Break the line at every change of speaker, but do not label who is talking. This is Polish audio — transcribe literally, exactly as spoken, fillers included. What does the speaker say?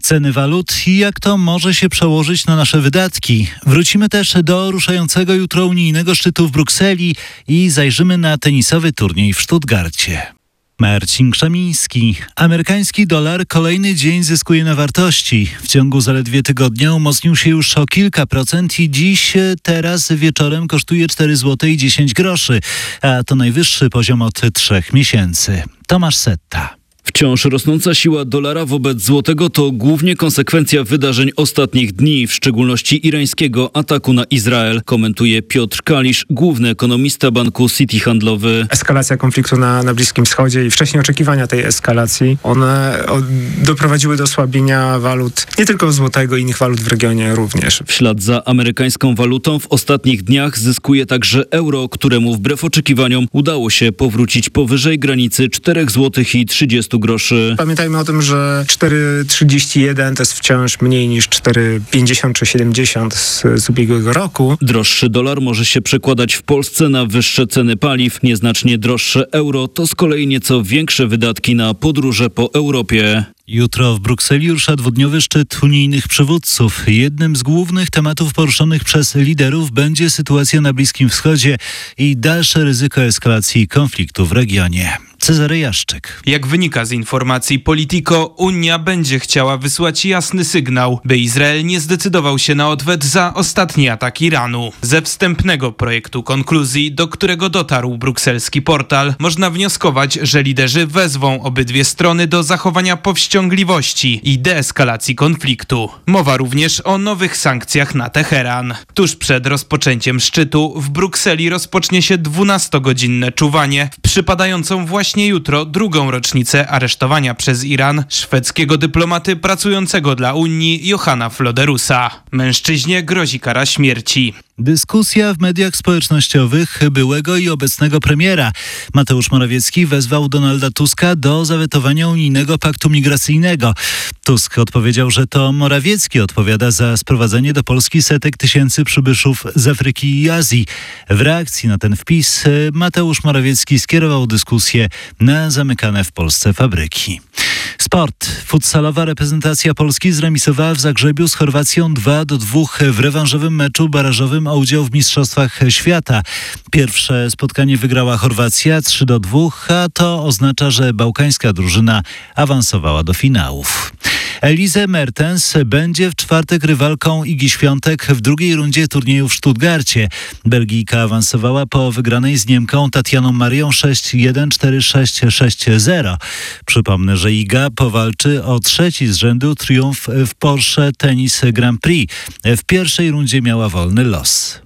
ceny walut i jak to może się przełożyć na nasze wydatki. Wrócimy też do ruszającego jutro unijnego szczytu w Brukseli i zajrzymy na tenisowy turniej w Stuttgarcie. Marcin Krzemiński. Amerykański dolar kolejny dzień zyskuje na wartości. W ciągu zaledwie tygodnia umocnił się już o kilka procent i dziś, teraz wieczorem kosztuje cztery złote i dziesięć groszy, a to najwyższy poziom od trzech miesięcy. Tomasz Setta.
Wciąż rosnąca siła dolara wobec złotego to głównie konsekwencja wydarzeń ostatnich dni, w szczególności irańskiego ataku na Izrael, komentuje Piotr Kalisz, główny ekonomista banku Citi Handlowy.
Eskalacja konfliktu na, na Bliskim Wschodzie i wcześniej oczekiwania tej eskalacji, one o, doprowadziły do osłabienia walut, nie tylko złotego, innych walut w regionie również.
W ślad za amerykańską walutą w ostatnich dniach zyskuje także euro, któremu wbrew oczekiwaniom udało się powrócić powyżej granicy cztery złote i trzydzieści groszy.
Pamiętajmy o tym, że cztery trzydzieści jeden to jest wciąż mniej niż cztery pięćdziesiąt czy siedemdziesiąt z, z ubiegłego roku.
Droższy dolar może się przekładać w Polsce na wyższe ceny paliw. Nieznacznie droższe euro to z kolei nieco większe wydatki na podróże po Europie.
Jutro w Brukseli rusza dwudniowy szczyt unijnych przywódców. Jednym z głównych tematów poruszonych przez liderów będzie sytuacja na Bliskim Wschodzie i dalsze ryzyko eskalacji konfliktu w regionie. Cezary Jaszczyk.
Jak wynika z informacji Politico, Unia będzie chciała wysłać jasny sygnał, by Izrael nie zdecydował się na odwet za ostatni atak Iranu. Ze wstępnego projektu konkluzji, do którego dotarł brukselski portal, można wnioskować, że liderzy wezwą obydwie strony do zachowania powściągliwości i deeskalacji konfliktu. Mowa również o nowych sankcjach na Teheran. Tuż przed rozpoczęciem szczytu w Brukseli rozpocznie się dwunastogodzinne czuwanie w przypadającą właśnie jutro drugą rocznicę aresztowania przez Iran szwedzkiego dyplomaty pracującego dla Unii Johana Floderusa. Mężczyźnie grozi kara śmierci.
Dyskusja w mediach społecznościowych byłego i obecnego premiera. Mateusz Morawiecki wezwał Donalda Tuska do zawetowania unijnego paktu migracyjnego. Tusk odpowiedział, że to Morawiecki odpowiada za sprowadzenie do Polski setek tysięcy przybyszów z Afryki i Azji. W reakcji na ten wpis Mateusz Morawiecki skierował dyskusję na zamykane w Polsce fabryki. Sport. Futsalowa reprezentacja Polski zremisowała w Zagrzebiu z Chorwacją dwa do dwóch w rewanżowym meczu barażowym o udział w Mistrzostwach Świata. Pierwsze spotkanie wygrała Chorwacja trzy do dwóch, a to oznacza, że bałkańska drużyna awansowała do finałów. Elise Mertens będzie w czwartek rywalką Igi Świątek w drugiej rundzie turnieju w Stuttgarcie. Belgijka awansowała po wygranej z Niemką Tatianą Marią sześć jeden, cztery sześć, sześć zero. Przypomnę, że Iga powalczy o trzeci z rzędu triumf w Porsche Tennis Grand Prix. W pierwszej rundzie miała wolny los.